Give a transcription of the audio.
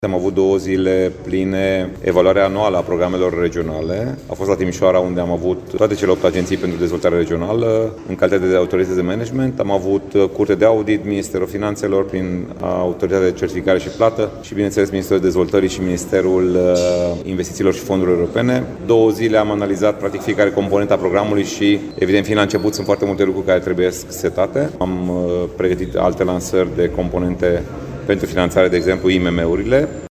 Am avut 2 zile pline, evaluarea anuală a programelor regionale. A fost la Timișoara, unde am avut toate cele 8 agenții pentru dezvoltare regională, în calitate de autorități de management. Am avut Curte de Audit, Ministerul Finanțelor, prin Autoritatea de Certificare și Plată și, bineînțeles, Ministerul Dezvoltării și Ministerul Investițiilor și Fondurilor Europene. 2 zile am analizat, practic, fiecare componentă a programului și, evident, fiind la început, sunt foarte multe lucruri care trebuie setate. Am pregătit alte lansări de componente pentru finanțare, de exemplu, IMM-urile.